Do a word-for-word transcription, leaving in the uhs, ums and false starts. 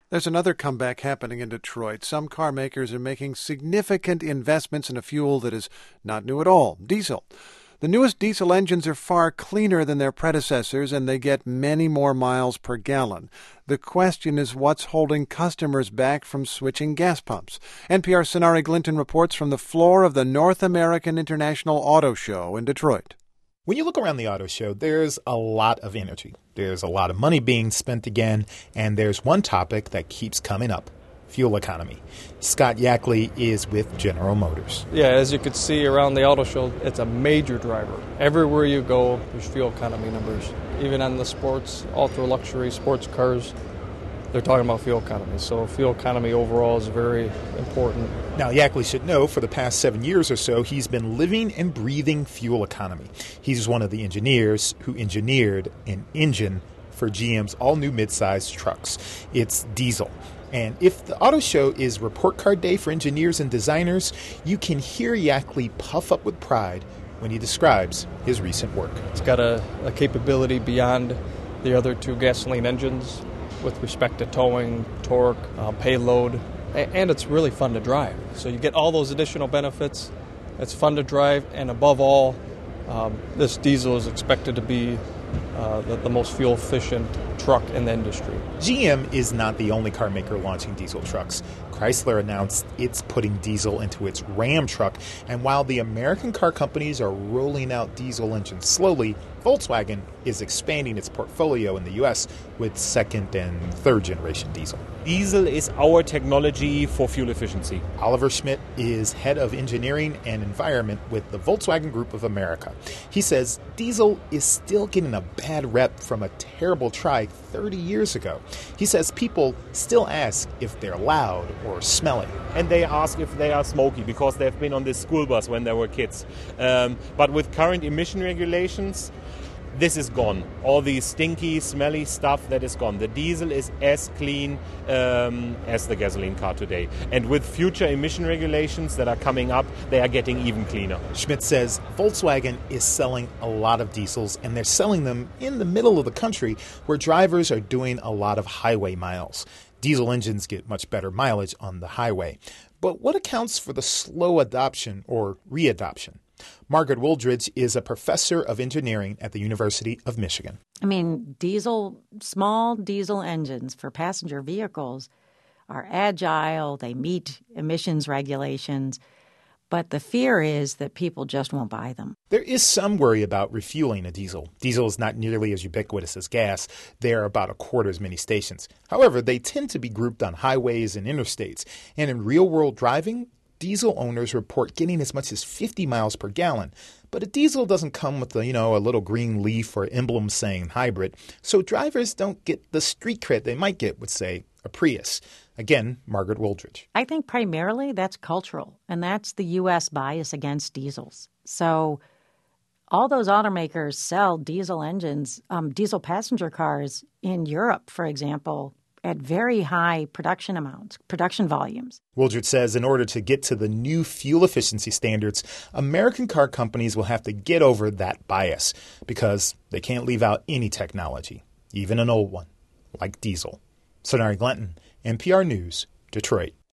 There's another comeback happening in Detroit. Some car makers are making significant investments in a fuel that is not new at all, diesel. The newest diesel engines are far cleaner than their predecessors, and they get many more miles per gallon. The question is what's holding customers back from switching gas pumps. N P R's Sonari Glinton reports from the floor of the North American International Auto Show in Detroit. When you look around the auto show, there's a lot of energy. There's a lot of money being spent again, and there's one topic that keeps coming up: fuel economy. Scott Yackley is with General Motors. Yeah, as you can see around the auto show, it's a major driver. Everywhere you go, there's fuel economy numbers. Even on the sports, ultra-luxury sports cars, they're talking about fuel economy. So fuel economy overall is very important. Now, Yackley should know for the past seven years or so, he's been living and breathing fuel economy. He's one of the engineers who engineered an engine for G M's all-new midsize trucks. It's diesel. And if the auto show is report card day for engineers and designers, you can hear Yackley puff up with pride when he describes his recent work. It's got a, a capability beyond the other two gasoline engines with respect to towing, torque, uh, payload, and it's really fun to drive. So you get all those additional benefits. It's fun to drive, and above all, um, this diesel is expected to be uh, the, the most fuel-efficient truck in the industry. G M is not the only car maker launching diesel trucks. Chrysler announced it's putting diesel into its Ram truck, and while the American car companies are rolling out diesel engines slowly, Volkswagen is expanding its portfolio in the U S with second and third generation diesel. Diesel is our technology for fuel efficiency. Oliver Schmidt is head of engineering and environment with the Volkswagen Group of America. He says diesel is still getting a bad rep from a terrible try thirty years ago. He says people still ask if they're loud or smelly. And they ask if they are smoky because they've been on this school bus when they were kids. Um, but with current emission regulations, this is gone. All the stinky, smelly stuff, that is gone. The diesel is as clean um, as the gasoline car today. And with future emission regulations that are coming up, they are getting even cleaner. Schmidt says Volkswagen is selling a lot of diesels, and they're selling them in the middle of the country where drivers are doing a lot of highway miles. Diesel engines get much better mileage on the highway. But what accounts for the slow adoption or re-adoption? Margaret Wooldridge is a professor of engineering at the University of Michigan. I mean, diesel, small diesel engines for passenger vehicles are agile. They meet emissions regulations. But the fear is that people just won't buy them. There is some worry about refueling a diesel. Diesel is not nearly as ubiquitous as gas. There are about a quarter as many stations. However, they tend to be grouped on highways and interstates. And in real-world driving, diesel owners report getting as much as fifty miles per gallon. But a diesel doesn't come with, a, you know, a little green leaf or emblem saying hybrid. So drivers don't get the street cred they might get with, say, a Prius. Again, Margaret Wooldridge. I think primarily that's cultural, and that's the U S bias against diesels. So all those automakers sell diesel engines, um, diesel passenger cars in Europe, for example, at very high production amounts, production volumes. Wooldridge says in order to get to the new fuel efficiency standards, American car companies will have to get over that bias because they can't leave out any technology, even an old one, like diesel. Sonari Glinton, N P R News, Detroit.